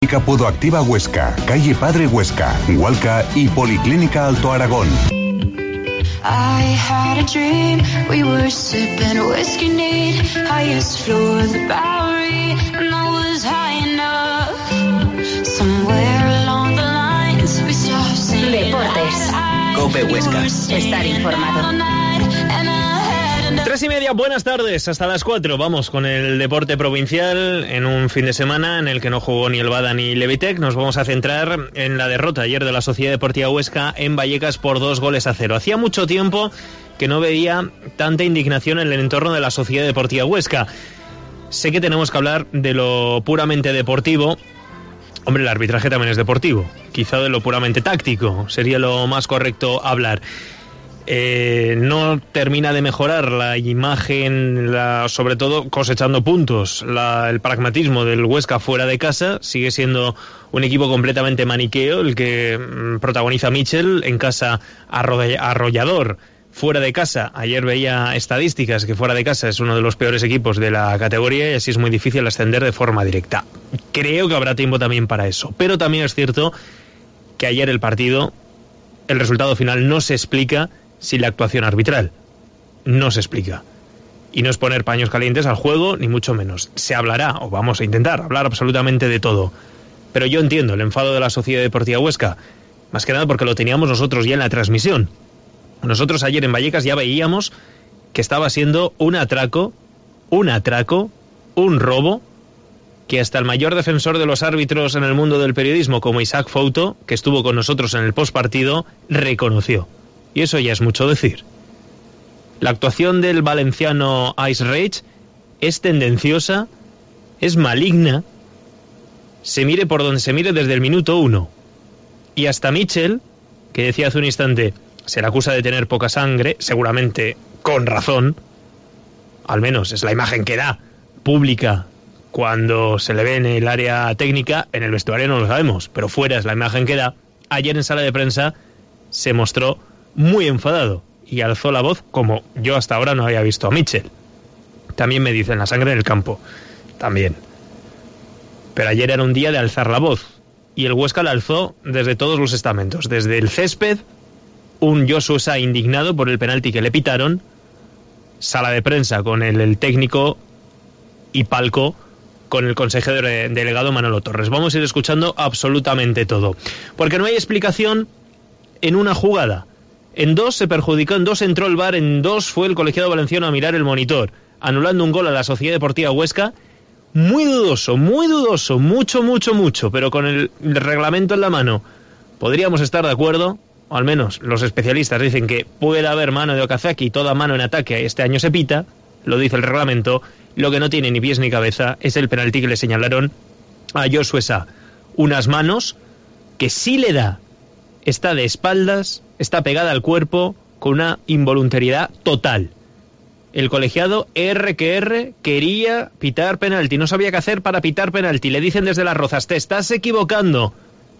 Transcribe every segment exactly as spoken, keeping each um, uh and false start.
Pudo Activa Huesca, Calle Padre Huesca, Hualca y Policlínica Alto Aragón. I had a dream, we were sipping whiskey neat, highest floor of the Bowery, and I was high enough. Somewhere along the lines we stopped singing. Deportes. COPE Huesca. Estar informado. Tres y media, buenas tardes, hasta las cuatro. Vamos con el deporte provincial en un fin de semana en el que no jugó ni el Bada ni Levitec. Nos vamos a centrar en la derrota ayer de la Sociedad Deportiva Huesca en Vallecas por dos goles a cero. Hacía mucho tiempo que no veía tanta indignación en el entorno de la Sociedad Deportiva Huesca. Sé que tenemos que hablar de lo puramente deportivo. Hombre, el arbitraje también es deportivo. Quizá de lo puramente táctico sería lo más correcto hablar. Eh, no termina de mejorar la imagen, la, sobre todo cosechando puntos, la, el pragmatismo del Huesca fuera de casa. Sigue siendo un equipo completamente maniqueo el que mm, protagoniza Mitchell, en casa arrollador, fuera de casa. Ayer veía estadísticas que fuera de casa es uno de los peores equipos de la categoría y así es muy difícil ascender de forma directa. Creo que habrá tiempo también para eso, pero también es cierto que ayer el partido, el resultado final no se explica sin la actuación arbitral. No se explica. Y no es poner paños calientes al juego, ni mucho menos. Se hablará, o vamos a intentar hablar absolutamente de todo. Pero yo entiendo el enfado de la Sociedad Deportiva Huesca, más que nada porque lo teníamos nosotros ya en la transmisión. Nosotros ayer en Vallecas ya veíamos que estaba siendo un atraco, un atraco, un robo, que hasta el mayor defensor de los árbitros en el mundo del periodismo, como Isaac Fouto, que estuvo con nosotros en el postpartido, reconoció. Y eso ya es mucho decir. La actuación del valenciano Ice Rage es tendenciosa, es maligna, se mire por donde se mire desde el minuto uno. Y hasta Mitchell, que decía hace un instante, se le acusa de tener poca sangre, seguramente con razón, al menos es la imagen que da pública cuando se le ve en el área técnica, en el vestuario no lo sabemos, pero fuera es la imagen que da. Ayer en sala de prensa se mostró muy enfadado y alzó la voz como yo hasta ahora no había visto a Mitchell. También me dicen la sangre en el campo, también. Pero ayer era un día de alzar la voz y el Huesca la alzó desde todos los estamentos, desde el césped, un Joshua Sá indignado por el penalti que le pitaron, sala de prensa con el, el técnico y palco con el consejero delegado Manolo Torres. Vamos a ir escuchando absolutamente todo, porque no hay explicación en una jugada. En dos se perjudicó, en dos entró el V A R, en dos fue el colegiado valenciano a mirar el monitor, anulando un gol a la Sociedad Deportiva Huesca. Muy dudoso, muy dudoso, mucho, mucho, mucho, pero con el reglamento en la mano podríamos estar de acuerdo, o al menos los especialistas dicen que puede haber mano de Okazaki y toda mano en ataque este año se pita, lo dice el reglamento. Lo que no tiene ni pies ni cabeza es el penalti que le señalaron a Joshua Sá. Unas manos que sí le da, está de espaldas, está pegada al cuerpo, con una involuntariedad total. El colegiado R que R quería pitar penalti, no sabía qué hacer para pitar penalti. Le dicen desde Las Rozas, te estás equivocando.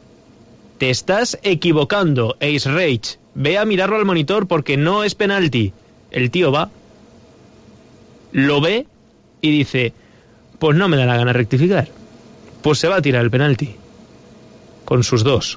Te estás equivocando, Ace Rage. Ve a mirarlo al monitor porque no es penalti. El tío va, lo ve y dice, pues no me da la gana rectificar. Pues se va a tirar el penalti. Con sus dos.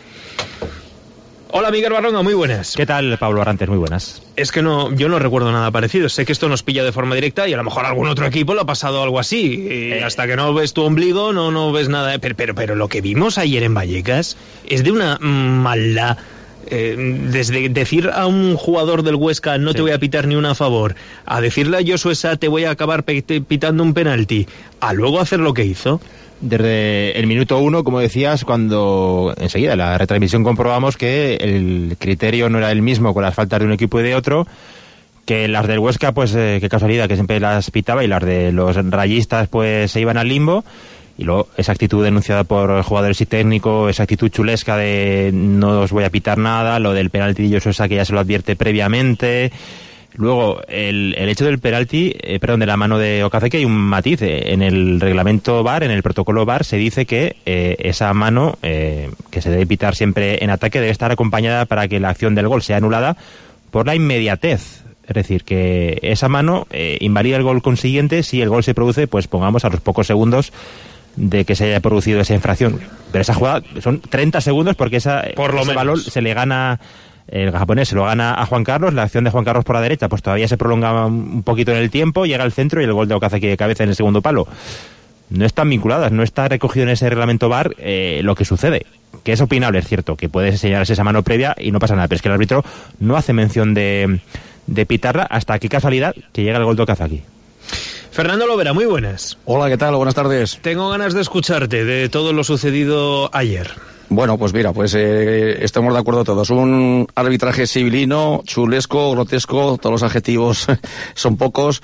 Hola Miguel Barronga, muy buenas. ¿Qué tal, Pablo Arrantes? Muy buenas. Es que no, yo no recuerdo nada parecido. Sé que esto nos pilla de forma directa y a lo mejor algún otro equipo le ha pasado algo así. Y eh. hasta que no ves tu ombligo, no, no ves nada. Pero, pero, pero lo que vimos ayer en Vallecas es de una maldad. Eh, desde decir a un jugador del Huesca no sí. te voy a pitar ni una a favor, a decirle a Joshua Sá te voy a acabar pitando un penalti, a luego hacer lo que hizo. Desde el minuto uno, como decías, cuando enseguida en la retransmisión comprobamos que el criterio no era el mismo con las faltas de un equipo y de otro, que las del Huesca, pues eh, qué casualidad, que siempre las pitaba, y las de los rayistas pues se iban al limbo. Y luego esa actitud denunciada por jugadores y técnico, esa actitud chulesca de no os voy a pitar nada, lo del penalti de Joshua Sá que ya se lo advierte previamente. Luego, el, el hecho del penalti, eh, perdón, de la mano de Okazaki, hay un matiz. En el reglamento V A R, en el protocolo V A R, se dice que eh, esa mano, eh, que se debe pitar siempre en ataque, debe estar acompañada para que la acción del gol sea anulada por la inmediatez. Es decir, que esa mano eh, invalida el gol consiguiente si el gol se produce, pues pongamos, a los pocos segundos de que se haya producido esa infracción. Pero esa jugada son treinta segundos porque esa, por lo ese menos. balón se le gana, el japonés se lo gana a Juan Carlos, la acción de Juan Carlos por la derecha pues todavía se prolonga un poquito en el tiempo, llega al centro y el gol de Okazaki de cabeza en el segundo palo. No están vinculadas, no está recogido en ese reglamento V A R eh, lo que sucede, que es opinable, es cierto, que puede señalarse esa mano previa y no pasa nada, pero es que el árbitro no hace mención de, de pitarla hasta qué casualidad que llega el gol de Okazaki. Fernando Lovera, muy buenas. Hola, ¿qué tal? Buenas tardes. Tengo ganas de escucharte de todo lo sucedido ayer. Bueno, pues mira, pues eh, estamos de acuerdo todos. Un arbitraje civilino, chulesco, grotesco, todos los adjetivos son pocos,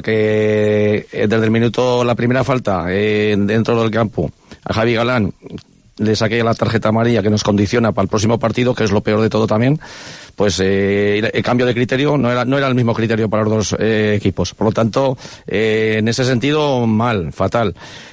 porque eh, desde el minuto, la primera falta eh, dentro del campo, a Javi Galán le saqué la tarjeta amarilla que nos condiciona para el próximo partido, que es lo peor de todo también, pues eh, el cambio de criterio no era no era el mismo criterio para los dos eh, equipos. Por lo tanto, eh, en ese sentido, mal, fatal.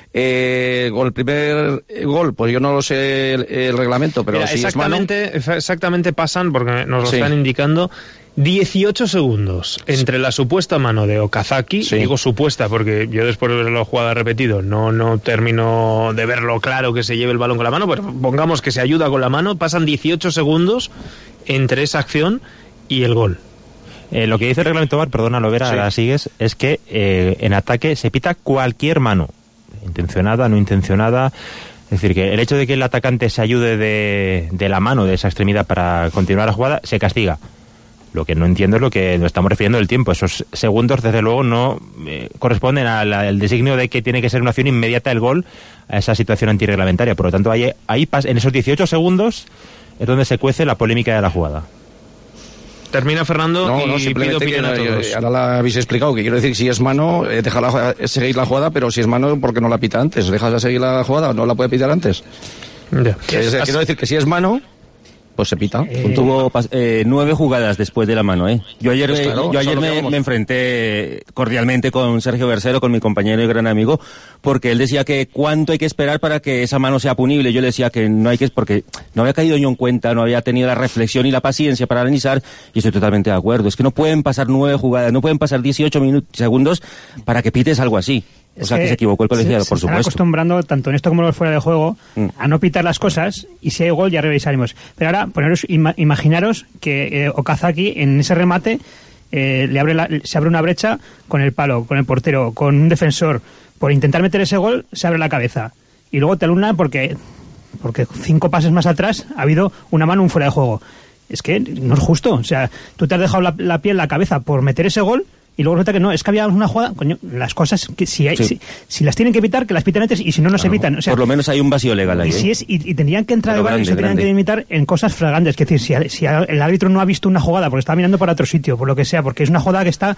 Eh, el primer gol, pues yo no lo sé el, el reglamento, pero Mira, si exactamente, es mano... exactamente pasan, porque nos lo Sí. están indicando, dieciocho segundos entre la supuesta mano de Okazaki, Sí. digo supuesta porque yo después de verlo jugada repetido no, no termino de verlo claro que se lleve el balón con la mano, pero pongamos que se ayuda con la mano, pasan dieciocho segundos entre esa acción y el gol. Eh, lo que dice el reglamento V A R, perdona Lovera, Sí. la sigues, es que eh, en ataque se pita cualquier mano, intencionada, no intencionada. Es decir, que el hecho de que el atacante se ayude de, de la mano, de esa extremidad para continuar la jugada, se castiga. Lo que no entiendo es lo que nos estamos refiriendo del tiempo. Esos segundos, desde luego, no eh, corresponden al, al designio de que tiene que ser una acción inmediata el gol a esa situación antirreglamentaria. Por lo tanto, ahí, ahí en esos dieciocho segundos es donde se cuece la polémica de la jugada. Termina Fernando No, y no, pido simplemente que opinión a todos. eh, ahora la habéis explicado, que quiero decir, si es mano, eh, déjala eh, seguir la jugada, pero si es mano, ¿por qué no la pita antes? ¿Dejas seguir la jugada? ¿No la puede pitar antes? Ya. Es- Has- quiero decir que si es mano, pues se pita. Eh, punto. Tuvo pas- eh, nueve jugadas después de la mano, ¿eh? Yo ayer, Pues eh, claro, yo eso ayer es lo que me, vamos. me enfrenté cordialmente con Sergio Bersero, con mi compañero y gran amigo, porque él decía que cuánto hay que esperar para que esa mano sea punible. Yo le decía que no hay que, porque no había caído yo en cuenta, no había tenido la reflexión y la paciencia para analizar, y estoy totalmente de acuerdo. Es que no pueden pasar nueve jugadas, no pueden pasar dieciocho minutos, segundos para que pites algo así. O Es sea, que, se equivocó el colegiado, se, por se están supuesto. acostumbrando, tanto en esto como en fuera de juego, Mm. a no pitar las cosas, y si hay gol ya revisaremos. Pero ahora, poneros, ima- imaginaros que eh, Okazaki en ese remate eh, le abre la- se abre una brecha con el palo, con el portero, con un defensor. Por intentar meter ese gol, se abre la cabeza. Y luego te alumna porque, porque cinco pases más atrás ha habido una mano, un fuera de juego. Es que no es justo. O sea, tú te has dejado la, la piel, la cabeza por meter ese gol, y luego resulta que no, es que había una jugada, coño, las cosas que si hay, Sí. si, si las tienen que evitar, que las piten antes, y si no, no se evitan. O sea, Por lo menos hay un vacío legal ahí. y, si ¿eh? es, y, y tendrían que entrar Pero al bar y grande, se tendrían grande. que limitar en cosas flagrantes. Es decir, si, si el árbitro no ha visto una jugada porque estaba mirando para otro sitio, por lo que sea, porque es una jugada que está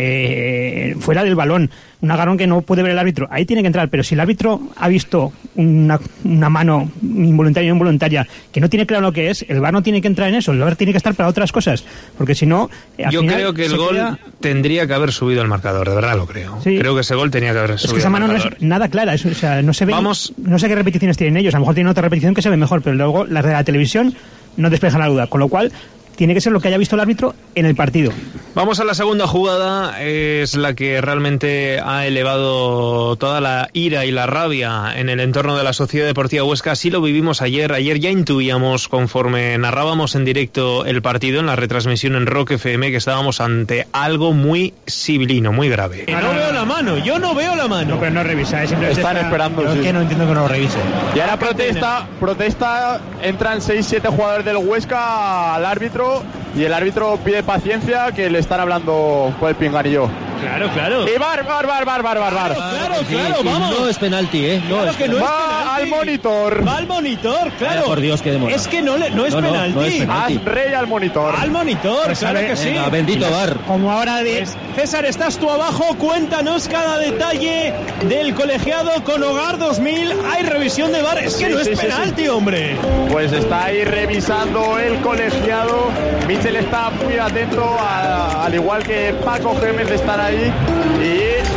eh, fuera del balón, un agarrón que no puede ver el árbitro, ahí tiene que entrar. Pero si el árbitro ha visto una, una mano involuntaria o involuntaria que no tiene claro lo que es, el bar no tiene que entrar en eso, el bar tiene que estar para otras cosas, porque si no, eh, al Yo final creo que el se gol queda- tendría que haber subido al marcador, de verdad lo creo. Sí. Creo que ese gol tenía que haber Es subido que esa al mano no es marcador. nada clara, es- o sea, no se ve, Vamos. no sé qué repeticiones tienen ellos, a lo mejor tienen otra repetición que se ve mejor, pero luego las de la televisión no despejan la duda, con lo cual tiene que ser lo que haya visto el árbitro en el partido. Vamos a la segunda jugada, es la que realmente ha elevado toda la ira y la rabia en el entorno de la Sociedad Deportiva Huesca. Así lo vivimos ayer. Ayer ya intuíamos, conforme narrábamos en directo el partido en la retransmisión en Rock F M, que estábamos ante algo muy civilino, muy grave. No veo la mano, yo no veo la mano. No, pero no revisa, simplemente Están está- esperando, yo sí. es que no entiendo que no lo revise. Y ahora protesta, protesta, entran seis siete jugadores del Huesca al árbitro y el árbitro pide paciencia, que le están hablando con el pinganillo. Claro, claro. Y bar, bar, bar, bar, bar, bar, bar. Claro, claro, vamos. No es penalti, ¿eh? No Claro es que no es Va al penalti. monitor. Va al monitor, claro. Vaya por Dios, qué demora. Es que no, le- no es No, no, penalti. no es penalti. Haz rey al monitor. Al monitor, Pues claro sabe- que sí. Venga, bendito bar. Como ahora de... Pues, César, estás tú abajo, cuéntanos cada detalle del colegiado con Hogar dos mil. Hay revisión de V A R, es que Sí, no sí, es sí, penalti, hombre. Pues está ahí revisando el colegiado. Michel está muy atento, a- al igual que Paco Gémez están ahí. Y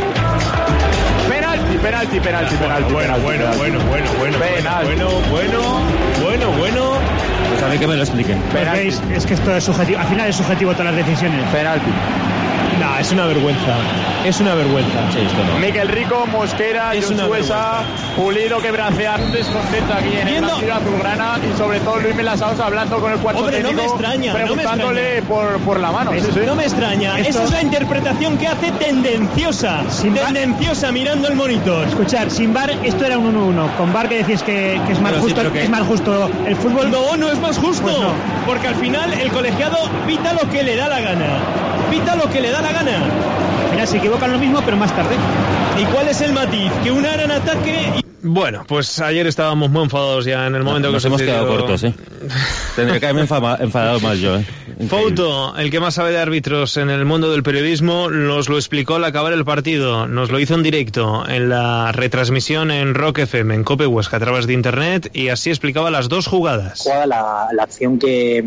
penalti, penalti, penalti, penalti. Bueno, penalti, bueno, penalti. bueno, bueno, bueno, Penalti. bueno, bueno, bueno, bueno. Pues a ver que me lo expliquen. Pues veis, es que esto es subjetivo, al final es subjetivo todas las decisiones. Penalti. No, es una vergüenza. Es una vergüenza. Sí, esto no. Miquel Rico, Mosquera, Es una Josuesa, Pulido que bracea un descontento aquí en Viendo- el partido azulgrana y sobre todo Luis Melasaos hablando con el cuarto Hombre, no me técnico, extraña, no me preguntándole por, por la mano. Sí, sí. No me extraña. Esto- Esa es la interpretación que hace tendenciosa. Sin va- tendenciosa mirando el monitor. Escuchar, sin V A R esto era un uno uno. Con V A R que decís que, que es más Pero sí, justo, pero que- es más justo el fútbol. No, no es más justo. Pues no. Porque al final el colegiado pita lo que le da la gana. Pita lo que le da la gana. Mira, se equivocan lo mismo, pero más tarde. ¿Y cuál es el matiz? Que una era en ataque y... Bueno, pues ayer estábamos muy enfadados ya en el momento Nos que hemos sucedió. quedado cortos, ¿eh? Tendría que haberme enfama- enfadado más yo, ¿eh? Increíble. Fouto, el que más sabe de árbitros en el mundo del periodismo, nos lo explicó al acabar el partido, nos lo hizo en directo en la retransmisión en Rock F M, en Cope Huesca, a través de internet, y así explicaba las dos jugadas. Jugada, la, la acción que,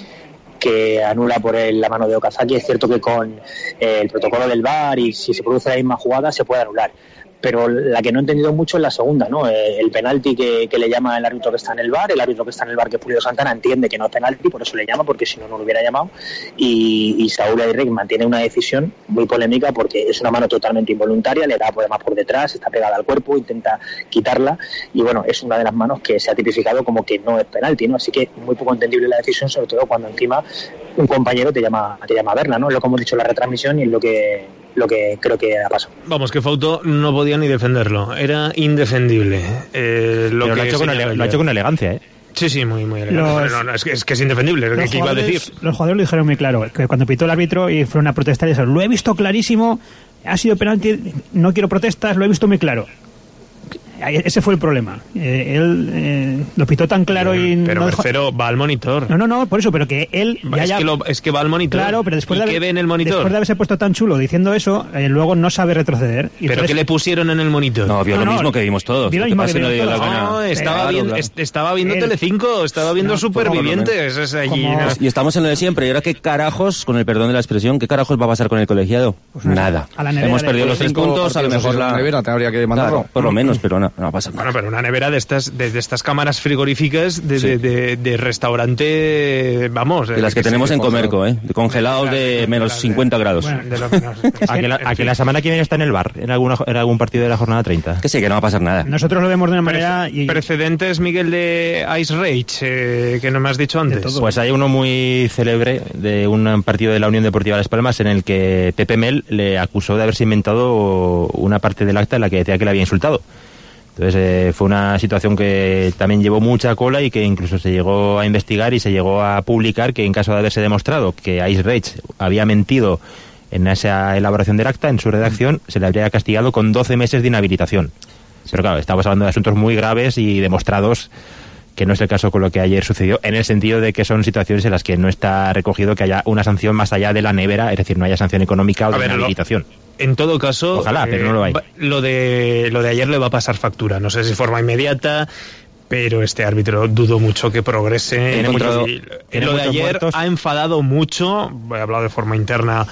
que anula por el- la mano de Okazaki, es cierto que con eh, el protocolo del V A R y si se produce la misma jugada se puede anular. Pero la que no he entendido mucho es la segunda, ¿no? Eh, el penalti que, que le llama el árbitro que está en el V A R, el árbitro que está en el V A R, que es Pulido Santana, entiende que no es penalti, por eso le llama, porque si no, no lo hubiera llamado. Y, y Saúl Aguirre mantiene una decisión muy polémica porque es una mano totalmente involuntaria, le da además por detrás, está pegada al cuerpo, intenta quitarla. Y bueno, es una de las manos que se ha tipificado como que no es penalti, ¿no? Así que muy poco entendible la decisión, sobre todo cuando encima un compañero te llama, te llama a verla, ¿no? Es lo que hemos dicho en la retransmisión y es lo que, lo que creo que ha pasado. Vamos, que Fouto no podía ni defenderlo, era indefendible. Eh, lo, Pero que lo ha hecho con señaló ele- lo ha ayer. hecho con elegancia, ¿eh? Sí, sí, muy, muy elegante. Los- No, no, es, que, es que es indefendible, lo Los que iba a jugadores, decir. los jugadores lo dijeron muy claro, que cuando pitó el árbitro y fue una protesta, dijeron, lo he visto clarísimo, ha sido penalti, no quiero protestas, lo he visto muy claro. Ese fue el problema. Eh, él eh, lo pitó tan claro y Pero no dejó- Bercero va al monitor. No, no, no, por eso, pero que él ya, es, ya- que lo- es que va al monitor. Claro, pero después ¿Y de, haber- qué ve en el monitor? después de haberse puesto tan chulo diciendo eso, eh, luego no sabe retroceder. Y ¿Pero entonces- qué le pusieron en el monitor? No, vio No, lo no, mismo que vimos todos. vio lo ¿Qué mismo pasa que si no le dio vimos la todos. gana? No, estaba, Claro, viendo, claro. est- estaba viendo Él- Telecinco, estaba viendo No, Supervivientes. Es allí, como- ¿no? Y estamos en lo de siempre. ¿Y ahora qué carajos, con el perdón de la expresión, qué carajos va a pasar con el colegiado? Pues nada, Nada. a la nevera Hemos de- perdido los tres Cinco puntos, a lo partidos mejor en la... la nevera te habría que mandarlo. Claro, por lo menos, pero no, no pasa nada. Bueno, pero una nevera de estas, de, de estas cámaras frigoríficas de, Sí. de, de- de restaurante, vamos. De las que se- tenemos en congelado. Comerco, ¿eh? De congelados de menos cincuenta grados. Bueno, de lo que nos- A que, la, a que la semana que viene está en el bar, en, alguna, en algún partido de la jornada treinta. Que sí, que no va a pasar nada. Nosotros lo vemos de una manera... Y, Precedentes, Miguel, de Ice Rage, eh, que no me has dicho antes. todo. Pues hay uno muy célebre de un partido de la Unión Deportiva Las Palmas en el que Pepe Mel le acusó de haberse inventado una parte del acta en la que decía que le había insultado. Entonces eh, fue una situación que también llevó mucha cola y que incluso se llegó a investigar y se llegó a publicar que en caso de haberse demostrado que Ice Rage había mentido en esa elaboración del acta, en su redacción, se le habría castigado con doce meses de inhabilitación. Pero claro, estamos hablando de asuntos muy graves y demostrados que no es el caso con lo que ayer sucedió, en el sentido de que son situaciones en las que no está recogido que haya una sanción más allá de la nevera, es decir, no haya sanción económica o A de ver, lo- inhabilitación. En todo caso, Ojalá, pero no lo hay. va- Lo de, lo de ayer le va a pasar factura. No sé si de forma inmediata, pero este árbitro dudo mucho que progrese. Tiene En mucho- mucho- tiene lo de muchos ayer muertos. ha enfadado mucho. He hablado de forma interna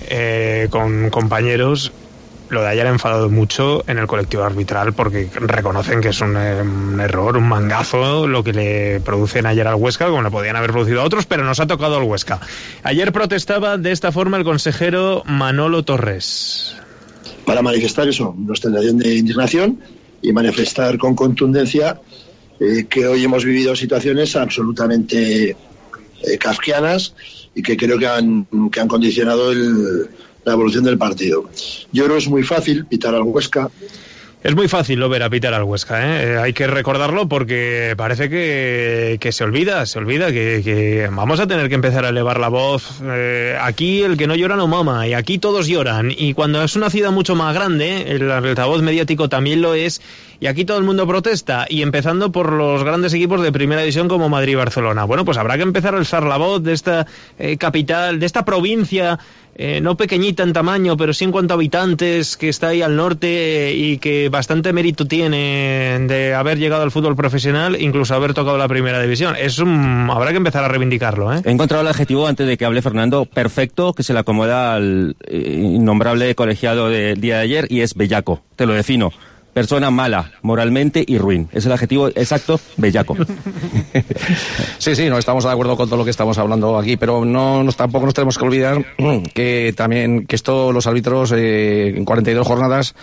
eh, con compañeros. Lo de ayer ha enfadado mucho en el colectivo arbitral porque reconocen que es un, eh, un error, un mangazo lo que le producen ayer al Huesca, como le podían haber producido a otros, pero nos ha tocado al Huesca. Ayer protestaba de esta forma el consejero Manolo Torres. Para manifestar eso, nuestra sensación de indignación y manifestar con contundencia eh, que hoy hemos vivido situaciones absolutamente eh, kafkianas y que creo que han, que han condicionado el, la evolución del partido. Yo creo que es muy fácil pitar al Huesca. Es muy fácil lo ver a pitar al Huesca, ¿eh? Eh, hay que recordarlo porque parece que, que se olvida, se olvida que, que vamos a tener que empezar a elevar la voz. Eh, aquí el que no llora no mama, y aquí todos lloran. Y cuando es una ciudad mucho más grande, el altavoz mediático también lo es, y aquí todo el mundo protesta, y empezando por los grandes equipos de primera división como Madrid y Barcelona. Bueno, pues habrá que empezar a alzar la voz de esta eh, capital, de esta provincia, Eh, no pequeñita en tamaño, pero sí en cuanto a habitantes, que está ahí al norte eh, y que bastante mérito tiene de haber llegado al fútbol profesional, incluso haber tocado la primera división. Es un... Habrá que empezar a reivindicarlo, ¿eh? He encontrado el adjetivo antes de que hable Fernando, perfecto, que se le acomoda al eh, innombrable colegiado del día de ayer, y es bellaco. Te lo defino. persona mala, moralmente y ruin. Es el adjetivo exacto, bellaco. Sí, sí, no estamos de acuerdo con todo lo que estamos hablando aquí, pero no nos, tampoco nos tenemos que olvidar que también que esto los árbitros eh, en cuarenta y dos jornadas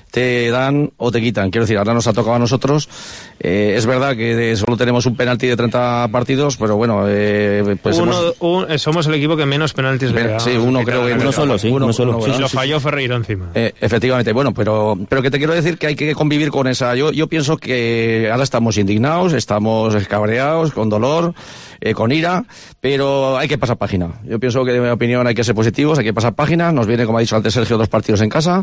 te dan o te quitan. Quiero decir, ahora nos ha tocado a nosotros. Eh, es verdad que de, solo tenemos un penalti de treinta partidos, pero bueno, eh, pues uno, hemos... un, somos el equipo que menos penaltis le da. Sí, uno creo que... Uno solo, sí, uno, uno solo. Uno, sí, sí, sí, lo sí, falló Ferreiro encima. Eh, efectivamente, bueno, pero pero que te quiero decir que hay que convivir con esa... Yo yo pienso que ahora estamos indignados, estamos cabreados, con dolor, eh, con ira, pero hay que pasar página. Yo pienso que, en mi opinión, hay que ser positivos, hay que pasar página. Nos viene, como ha dicho antes Sergio, dos partidos en casa,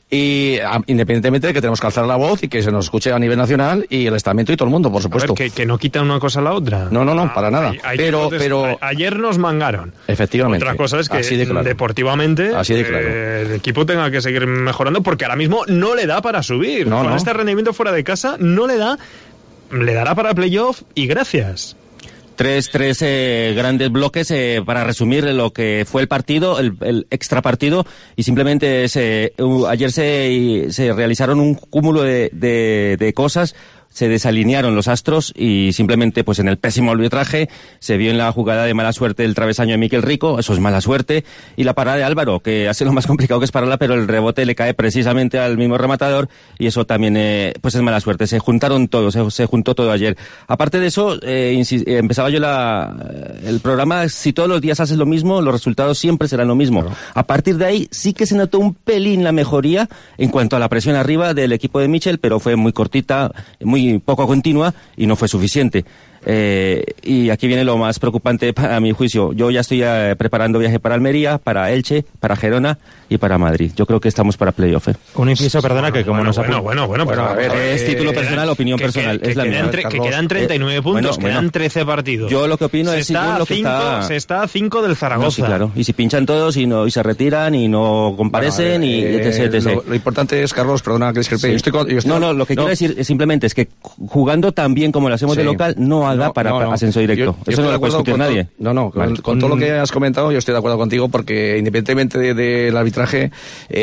y a, independientemente de que tenemos que alzar la voz y que se nos escuche a nivel nacional y el estamento y todo el mundo, por supuesto. A ver, que, que no quita una cosa a la otra. No, no, no, ah, para nada. Ayer, pero, pero... ayer nos mangaron. Efectivamente. Otra cosa es que así de claro. deportivamente así de claro. eh, el equipo tenga que seguir mejorando porque ahora mismo no le da para subir. No, Con no. este rendimiento fuera de casa no le da, le dará para playoff y gracias. Tres, tres eh, grandes bloques eh, para resumir lo que fue el partido, el, el extra partido, y simplemente se, uh, ayer se, se realizaron un cúmulo de, de, de cosas. Se desalinearon los astros y simplemente pues en el pésimo arbitraje se vio en la jugada de mala suerte el travesaño de Miquel Rico, eso es mala suerte, y la parada de Álvaro, que hace lo más complicado que es pararla, pero el rebote le cae precisamente al mismo rematador y eso también eh, pues es mala suerte. Se juntaron todos, se, se juntó todo ayer. Aparte de eso, eh, insi- eh, empezaba yo la, el programa, si todos los días haces lo mismo, los resultados siempre serán lo mismo. Claro. A partir de ahí sí que se notó un pelín la mejoría en cuanto a la presión arriba del equipo de Michel, pero fue muy cortita, muy poco continua y no fue suficiente. Eh, y aquí viene lo más preocupante para mi juicio. Yo ya estoy eh, preparando viaje para Almería, para Elche, para Gerona y para Madrid. Yo creo que estamos para playoff. ¿eh? Un inciso, perdona, bueno, que como bueno, nos bueno, bueno, bueno, bueno, a ver, es título personal, eh, opinión que, personal. Que, es la que, mía. quedan tre- que quedan treinta y nueve eh, puntos, bueno, quedan bueno, trece partidos. Yo lo que opino se es está lo que cinco, está... se está a cinco del Zaragoza. No, sí, claro. Y si pinchan todos y no y se retiran y no comparecen bueno, ver, y etc, eh, etc. Lo, lo importante es, Carlos, perdona que discrepe. Sí. Yo estoy con, yo estoy, no, no, lo que no. quiero decir es simplemente es que jugando tan bien como lo hacemos Sí. de local no da No, para no, no. ascenso directo. Yo, yo Eso no lo puede discutir con nadie. To, no, no, con, vale. con todo lo que has comentado yo estoy de acuerdo contigo porque independientemente del de, de arbitraje,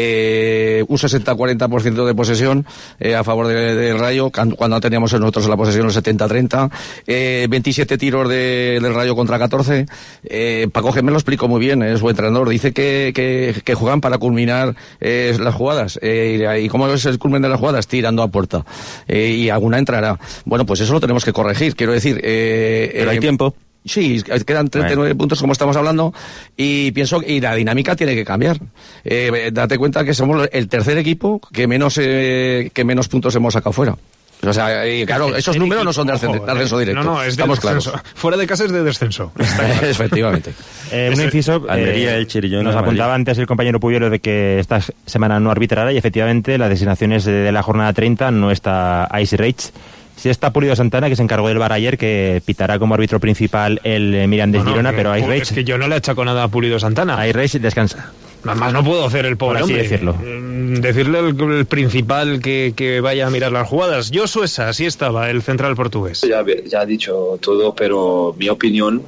eh, un sesenta cuarenta por ciento de posesión eh, a favor del de Rayo, cuando teníamos nosotros en la posesión el setenta treinta, eh, veintisiete tiros de, del Rayo contra catorce. Eh, Paco Gémez lo explicó muy bien, es su entrenador, dice que, que, que juegan para culminar eh, las jugadas. Eh, y, y cómo es el culmen de las jugadas, tirando a puerta. Eh, y alguna entrará. Bueno, pues eso lo tenemos que corregir, quiero decir. Eh, Pero hay eh, tiempo. Sí, quedan treinta y nueve bueno. puntos como estamos hablando y pienso y la dinámica tiene que cambiar. Eh, date cuenta que somos el tercer equipo que menos eh, que menos puntos hemos sacado fuera. O sea, y claro, esos el números equipo, no son de ascenso, de ascenso directo. No, no, es de Estamos descenso. Claros. Fuera de casa es de descenso. Efectivamente. Eh, un inciso, Almería, eh, el Chirillón, nos apuntaba antes el compañero Pubielo de que esta semana no arbitrará y efectivamente las designaciones de, de la jornada treinta no está Ice Rage. Sí está Pulido Santana, que se encargó del V A R ayer, que pitará como árbitro principal el eh, Mirandés no, no, Girona, pero Ice Rage... Es que yo no le achaco nada a Pulido Santana. Ice Rage descansa. Además no puedo hacer el pobre Por así hombre. decirlo. Decirle el, el principal que, que vaya a mirar las jugadas. Josu Esa, así estaba, el central portugués. Ya, ya ha dicho todo, pero mi opinión,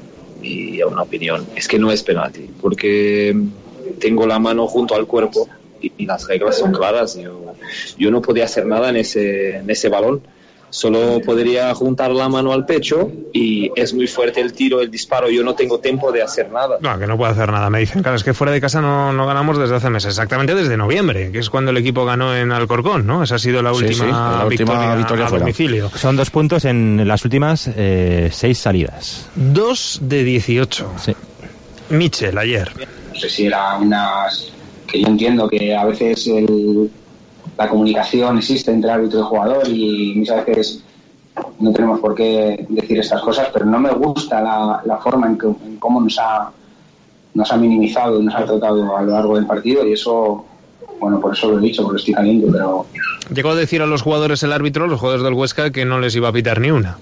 y una opinión, es que no es penalti, porque tengo la mano junto al cuerpo y, y las reglas son claras. Yo, yo no podía hacer nada en ese, en ese balón. Solo podría juntar la mano al pecho y es muy fuerte el tiro, el disparo. Yo no tengo tiempo de hacer nada. No, que no puedo hacer nada. Me dicen, claro, es que fuera de casa no, no ganamos desde hace meses. Exactamente desde noviembre, que es cuando el equipo ganó en Alcorcón, ¿no? Esa ha sido la última, sí, sí, la última victoria, victoria a fuera. domicilio. Son dos puntos en las últimas eh, seis salidas. Dos de dieciocho. Sí. Michel, ayer. No sé si era unas... que yo entiendo que a veces el... la comunicación existe entre árbitro y jugador y muchas veces no tenemos por qué decir estas cosas, pero no me gusta la, la forma en, que, en cómo nos ha nos ha minimizado y nos ha tratado a lo largo del partido y eso, bueno, por eso lo he dicho, porque estoy caliente, pero... Llegó a decir a los jugadores el árbitro, los jugadores del Huesca, que no les iba a pitar ni una.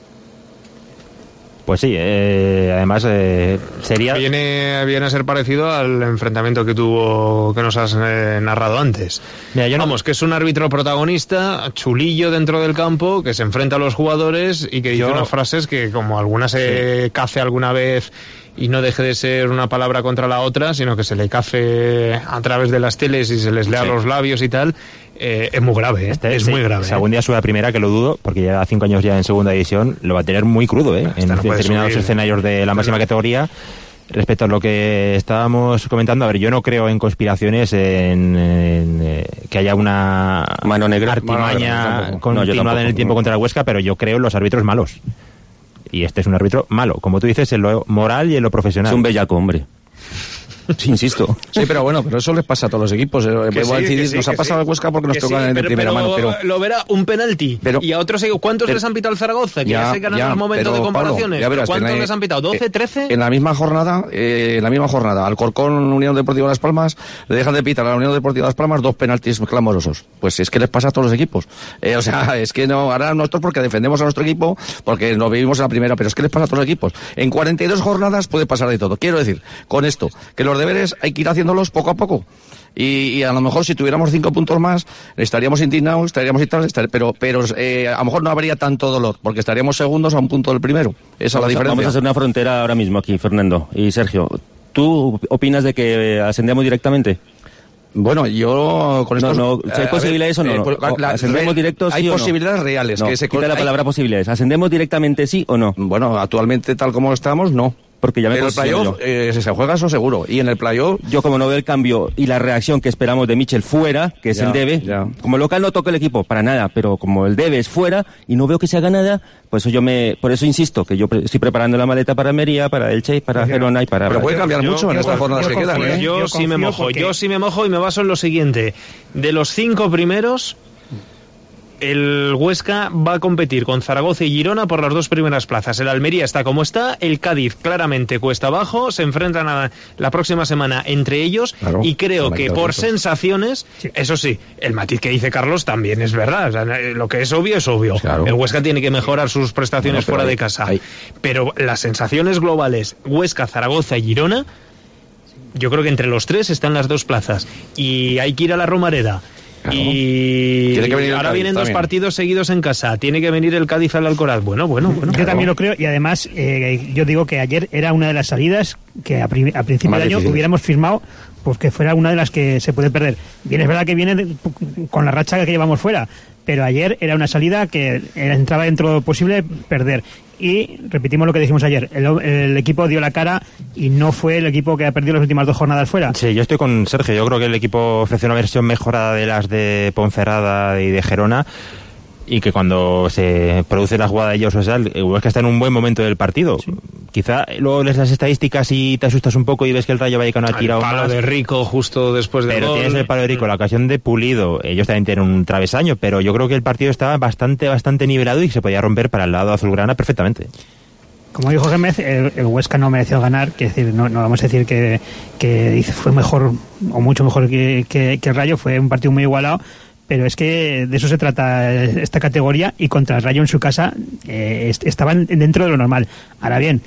Pues sí, eh, además eh, sería... Viene, viene a ser parecido al enfrentamiento que tuvo, que nos has eh, narrado antes. Mira, yo no... Vamos, que es un árbitro protagonista, chulillo dentro del campo, que se enfrenta a los jugadores y que dice yo... unas frases que como alguna se sí. cace alguna vez y no deje de ser una palabra contra la otra, sino que se le cafe a través de las teles y se les lea sí. los labios y tal, eh, es muy grave, ¿eh? Este, es sí, muy grave. Si algún día sube a primera, que lo dudo, porque lleva cinco años ya en segunda división, lo va a tener muy crudo, ¿eh? En no determinados escenarios de la máxima categoría. Respecto a lo que estábamos comentando, a ver, yo no creo en conspiraciones, en, en eh, que haya una mano negra, artimaña mano negra, continuada no, en el tiempo contra el Huesca, pero yo creo en los árbitros malos. Y este es un árbitro malo, como tú dices, en lo moral y en lo profesional. Es un bellaco, hombre. Sí, insisto. Sí, pero bueno, pero eso les pasa a todos los equipos. Eh, Que sí, a decidir, sí, nos ha pasado sí. el Huesca porque nos Que tocan sí, de pero, primera pero mano. Pero lo verá un penalti. Pero, y a otros, ¿cuántos pero, les han pitado el Zaragoza? Que ya, ya se ganan ya, los momentos pero, de comparaciones. Pablo, verás, ¿Cuántos la, les han pitado? ¿doce, trece? En la misma jornada, eh, en la misma jornada, Alcorcón, Unión Deportiva Las Palmas, le dejan de pitar a la Unión Deportiva Las Palmas dos penaltis clamorosos. Pues es que les pasa a todos los equipos. Eh, o sea, es que no, ahora nosotros porque defendemos a nuestro equipo, porque lo vivimos en la primera, pero es que les pasa a todos los equipos. En cuarenta y dos jornadas puede pasar de todo. Quiero decir, con esto, que los deberes hay que ir haciéndolos poco a poco. Y, y a lo mejor si tuviéramos cinco puntos más estaríamos indignados, estaríamos y tal, estar, pero pero eh, a lo mejor no habría tanto dolor porque estaríamos segundos a un punto del primero. Esa es la diferencia. Vamos a hacer una frontera ahora mismo aquí, Fernando y Sergio. ¿Tú opinas de que ascendemos directamente? Bueno, yo con esto... No, no, ¿hay posibilidades o no? Eh, no? la, ¿Ascendemos directos hay sí o no? posibilidades reales. No, que se quita la hay, palabra posibilidades. ¿Ascendemos directamente sí o no? Bueno, actualmente tal como estamos, no. Porque ya me en el playoff, eh, si se juega eso seguro. Y en el playoff... Yo como no veo el cambio y la reacción que esperamos de Michel fuera, que es ya, el debe, ya. como local no toca el equipo para nada, pero como el debe es fuera y no veo que se haga nada, pues yo me, por eso insisto, que yo pre estoy preparando la maleta para Almería, para Elche, para Gerona y para... Pero puede cambiar yo, mucho en estas jornadas que quedan, ¿eh? Yo, yo sí me mojo, porque... yo sí me mojo y me baso en lo siguiente. De los cinco primeros... El Huesca va a competir con Zaragoza y Girona por las dos primeras plazas. El Almería está como está, el Cádiz claramente cuesta abajo, se enfrentan a la próxima semana entre ellos, claro, y creo que por sensaciones, sí. Eso sí, el matiz que dice Carlos también es verdad, o sea, lo que es obvio es obvio. Claro. El Huesca tiene que mejorar sus prestaciones bueno, fuera hay, de casa, hay. Pero las sensaciones globales, Huesca, Zaragoza y Girona, yo creo que entre los tres están las dos plazas y hay que ir a la Romareda. Claro. Y ahora Cádiz, vienen dos también. Partidos seguidos en casa. Tiene que venir el Cádiz al Alcoraz. Bueno, bueno, bueno. Yo claro. también lo creo y además eh, yo digo que ayer era una de las salidas que a, pri a principio de año difícil. hubiéramos firmado pues que fuera una de las que se puede perder. Bien, es verdad que viene de, con la racha que llevamos fuera, pero ayer era una salida que entraba dentro de lo posible perder. Y repetimos lo que dijimos ayer, el, el equipo dio la cara y no fue el equipo que ha perdido las últimas dos jornadas fuera. Sí, yo estoy con Sergio, yo creo que el equipo ofrece una versión mejorada de las de Ponferrada y de Gerona, y que cuando se produce la jugada de ellos, o sea, el Huesca está en un buen momento del partido. Sí. Quizá luego lees las estadísticas y te asustas un poco y ves que el Rayo Vallecano ha tirado más. El palo más. de Rico justo después del Pero gol. tienes el palo de Rico, la ocasión de Pulido. Ellos también tienen un travesaño, pero yo creo que el partido estaba bastante, bastante nivelado y se podía romper para el lado azulgrana perfectamente. Como dijo Gémez, el, el Huesca no mereció ganar, que decir, no, no vamos a decir que, que fue mejor o mucho mejor que, que, que el Rayo, fue un partido muy igualado. Pero es que de eso se trata esta categoría y contra el Rayo en su casa eh, estaban dentro de lo normal. Ahora bien,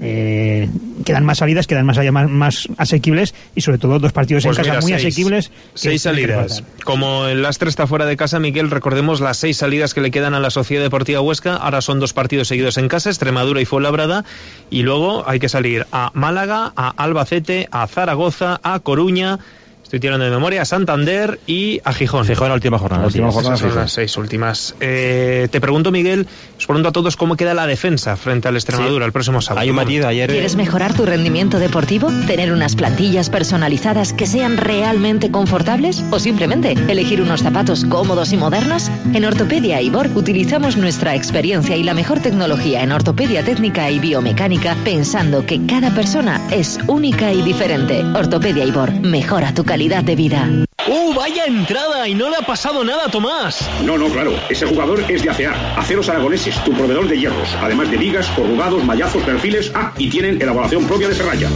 eh, quedan más salidas, quedan más, más, más asequibles y sobre todo dos partidos pues en mira, casa muy seis, asequibles. Seis salidas. Como el Lastre está fuera de casa, Miguel, recordemos las seis salidas que le quedan a la Sociedad Deportiva Huesca. Ahora son dos partidos seguidos en casa, Extremadura y Fuenlabrada. Y luego hay que salir a Málaga, a Albacete, a Zaragoza, a Coruña... Estoy tirando de memoria, a Santander y a Gijón. Gijón la última jornada. La última jornada son las seis últimas. Eh, te pregunto, Miguel, os pregunto a todos cómo queda la defensa frente al Extremadura sí. el próximo sábado. Hay un matiz ayer. ¿Quieres mejorar tu rendimiento deportivo? ¿Tener unas plantillas personalizadas que sean realmente confortables? ¿O simplemente elegir unos zapatos cómodos y modernos? En Ortopedia Ibor utilizamos nuestra experiencia y la mejor tecnología en ortopedia técnica y biomecánica, pensando que cada persona es única y diferente. Ortopedia Ibor, mejora tu calidad de vida. ¡Uh, vaya entrada! Y no le ha pasado nada a Tomás. No, no, claro. Ese jugador es de A C A, Aceros Aragoneses, tu proveedor de hierros. Además de vigas, corrugados, mallazos, perfiles. Ah, y tienen elaboración propia de serralla.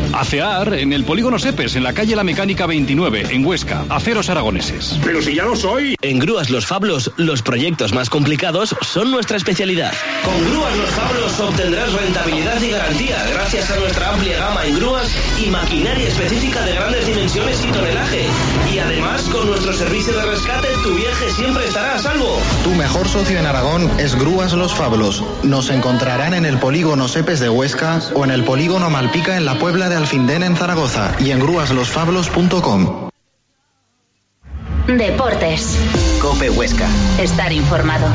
ACEAR en el Polígono Sepes, en la calle La Mecánica veintinueve, en Huesca. Aceros Aragoneses. Pero si ya lo soy. En Grúas Los Fablos, los proyectos más complicados son nuestra especialidad. Con Grúas Los Fablos obtendrás rentabilidad y garantía gracias a nuestra amplia gama en grúas y maquinaria específica de grandes dimensiones y tonelaje. Y además, con nuestro servicio de rescate, tu viaje siempre estará a salvo. Tu mejor socio en Aragón es Grúas Los Fablos. Nos encontrarán en el Polígono Sepes de Huesca o en el Polígono Malpica en la Puebla de Alfindén en Zaragoza y en grúas los fablos punto com. Deportes. COPE Huesca. Estar informado.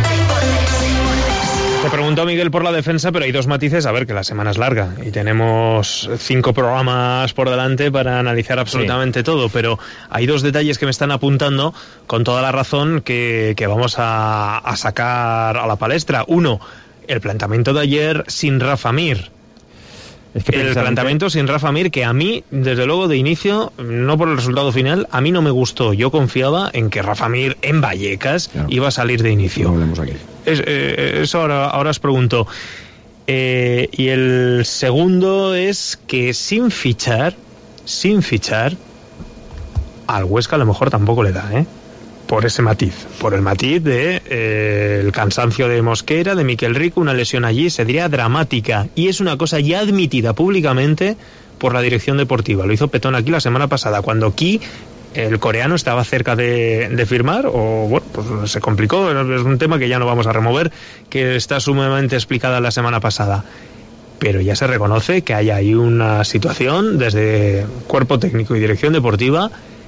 Te preguntó Miguel por la defensa, pero hay dos matices. A ver, que la semana es larga y tenemos cinco programas por delante para analizar absolutamente sí. todo, pero hay dos detalles que me están apuntando con toda la razón que, que vamos a, a sacar a la palestra. Uno, el planteamiento de ayer sin Rafa Mir. Es que el planteamiento sin Rafa Mir, que a mí, desde luego, de inicio, no por el resultado final, a mí no me gustó. Yo confiaba en que Rafa Mir en Vallecas claro. iba a salir de inicio. No hablemos aquí. Es, eh, eso ahora, ahora os pregunto. Eh, y el segundo es que sin fichar, sin fichar, al Huesca a lo mejor tampoco le da, ¿eh? Por ese matiz, por el matiz de eh, el cansancio de Mosquera, de Miquel Rico, una lesión allí, se diría dramática, y es una cosa ya admitida públicamente por la dirección deportiva. Lo hizo Petón aquí la semana pasada, cuando Ki, el coreano, estaba cerca de, de firmar, o bueno, pues se complicó, es un tema que ya no vamos a remover, que está sumamente explicada la semana pasada. Pero ya se reconoce que hay ahí una situación desde cuerpo técnico y dirección deportiva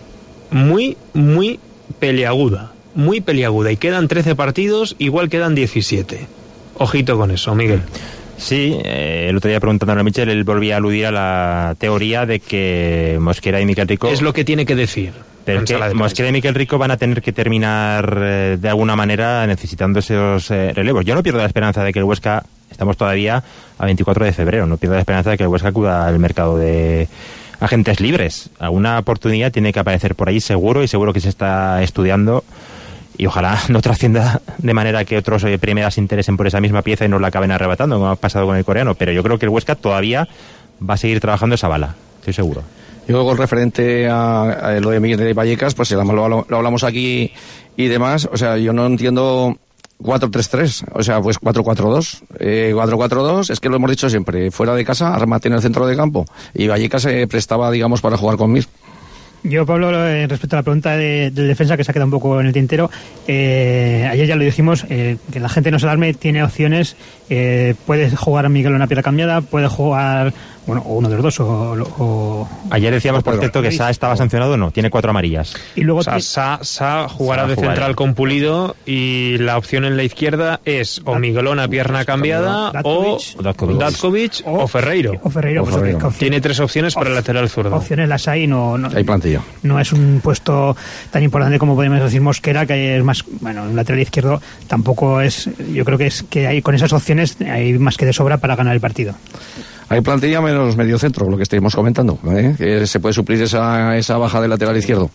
muy, muy peliaguda, muy peliaguda, y quedan trece partidos, igual quedan diecisiete. Ojito con eso, Miguel. Sí, eh, el otro día preguntándole a Michel, él volvía a aludir a la teoría de que Mosquera y Miquel Rico... Es lo que tiene que decir. Pero es que Mosquera y Miquel Rico van a tener que terminar eh, de alguna manera necesitando esos eh, relevos. Yo no pierdo la esperanza de que el Huesca, estamos todavía a veinticuatro de febrero, no pierdo la esperanza de que el Huesca acuda al mercado de agentes libres. Alguna oportunidad tiene que aparecer por ahí seguro, y seguro que se está estudiando, y ojalá no trascienda de manera que otros eh, primeras se interesen por esa misma pieza y nos la acaben arrebatando, como ha pasado con el coreano. Pero yo creo que el Huesca todavía va a seguir trabajando esa bala, estoy seguro. Yo, con referente a, a lo de Miguel de Vallecas, pues lo, lo, lo hablamos aquí y demás, o sea, yo no entiendo cuatro tres tres, o sea, pues cuatro cuatro dos. Eh, cuatro cuatro dos, es que lo hemos dicho siempre, fuera de casa, remate en el centro de campo, y Vallecas se prestaba, digamos, para jugar con Mir. Yo, Pablo, eh, respecto a la pregunta de, del defensa, que se ha quedado un poco en el tintero, eh, ayer ya lo dijimos, eh, que la gente no se alarme, tiene opciones, eh, puede jugar a Miguel una pierna cambiada, puede jugar, bueno, o uno de los dos, o... o ayer decíamos, por cierto, que Sa estaba sancionado o no, tiene cuatro amarillas. Y luego, o sea, Sa, Sa jugará Sa de jugará. central con Pulido, y la opción en la izquierda es o Miguelona pierna cambiada, Datkovic, o Datkovic, o, o Ferreiro. O Ferreiro, o Ferreiro. Pues, tiene tres opciones para el lateral zurdo. Opciones las hay, no... no hay plantilla. No es un puesto tan importante como podemos decir Mosquera, que es más, bueno, un lateral izquierdo tampoco es, yo creo que es que hay con esas opciones hay más que de sobra para ganar el partido. Hay plantilla menos medio centro, lo que estamos comentando, ¿eh? Que se puede suplir esa, esa baja del lateral izquierdo.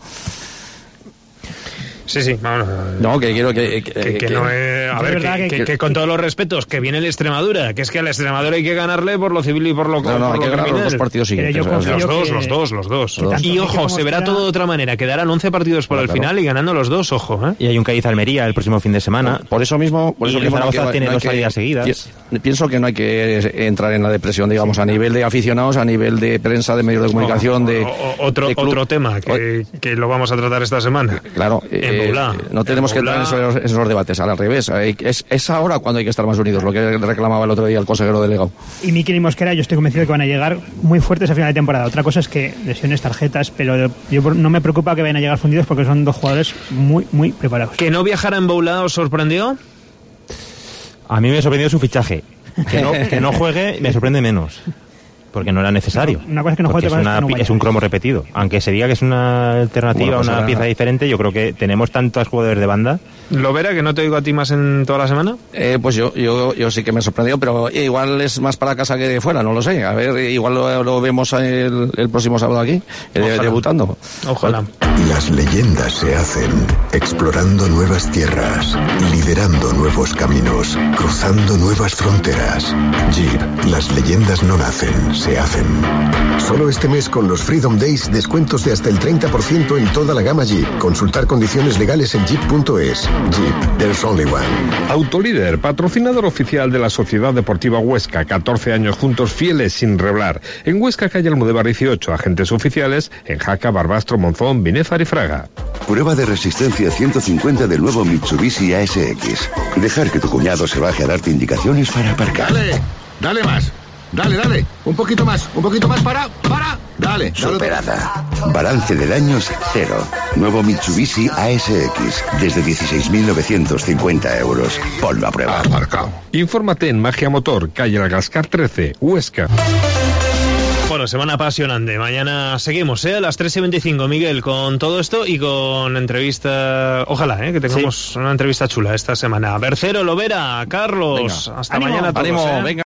Sí, sí, no, no, no que quiero que... Que, que, que, que no es... A ver, que, que, que, que con todos los respetos, que viene el Extremadura, que es que al Extremadura hay que ganarle por lo civil y por lo criminal. No, no, hay que ganar los dos partidos siguientes. Los dos, los dos, los dos, los dos. Y ojo, se verá todo de otra manera, quedarán once partidos por el final y ganando los dos, ojo. ¿eh? Y hay un Cádiz-Almería el próximo fin de semana. Por eso mismo... Por eso y mismo Zaragoza no tiene no dos que, salidas seguidas. Pienso que no hay que entrar en la depresión, digamos, sí, a nivel de aficionados, a nivel de prensa, de medios de comunicación, de... O, otro, de otro tema, que, que lo vamos a tratar esta semana. Claro, eh, no tenemos que entrar en esos, esos debates, al revés. Es, es ahora cuando hay que estar más unidos, lo que reclamaba el otro día el consejero delegado. Y Miquel y Mosquera, yo estoy convencido de que van a llegar muy fuertes a final de temporada. Otra cosa es que lesiones, tarjetas, pero yo no me preocupa que vayan a llegar fundidos porque son dos jugadores muy, muy preparados. ¿Que no viajara en Boulá os sorprendió? A mí me sorprendió su fichaje. Que no, que no juegue me sorprende menos. Porque no era necesario. Una cosa es que no juegue, es, una, no es un cromo repetido. Aunque se diga que es una alternativa, bueno, pues una ahora... pieza diferente, yo creo que tenemos tantos jugadores de banda. ¿Lo verá que no te oigo a ti más en toda la semana? Eh, pues yo, yo yo sí que me sorprendió, pero igual es más para casa que de fuera, no lo sé. A ver, igual lo, lo vemos el, el próximo sábado aquí, eh, debutando. Ojalá. Las leyendas se hacen explorando nuevas tierras, liderando nuevos caminos, cruzando nuevas fronteras. Jeep, las leyendas no nacen, se hacen. Solo este mes con los Freedom Days, descuentos de hasta el treinta por ciento en toda la gama Jeep. Consultar condiciones legales en jeep punto es. Jeep, there's only one. Autolíder, patrocinador oficial de la Sociedad Deportiva Huesca, catorce años juntos, fieles sin reblar. En Huesca, calle Almudévar dieciocho, agentes oficiales en Jaca, Barbastro, Monzón, Binéfar y Fraga. Prueba de resistencia ciento cincuenta del nuevo Mitsubishi A S X. Dejar que tu cuñado se baje a darte indicaciones para aparcar. Dale, dale más. Dale, dale. Un poquito más, un poquito más para, para. Dale, superada. Balance de daños cero. Nuevo Mitsubishi A S X desde dieciséis mil novecientos cincuenta euros. Ponlo a prueba. Aparcado. Infórmate en Magia Motor, calle Algascar trece, Huesca. Bueno, semana apasionante. Mañana seguimos, ¿eh? A las tres y veinticinco, Miguel, con todo esto y con entrevista. Ojalá, ¿eh? Que tengamos sí. una entrevista chula esta semana. Bercero, Lovera, Carlos. Venga. Hasta ánimo, mañana a todos. Ánimo, ¿eh? venga.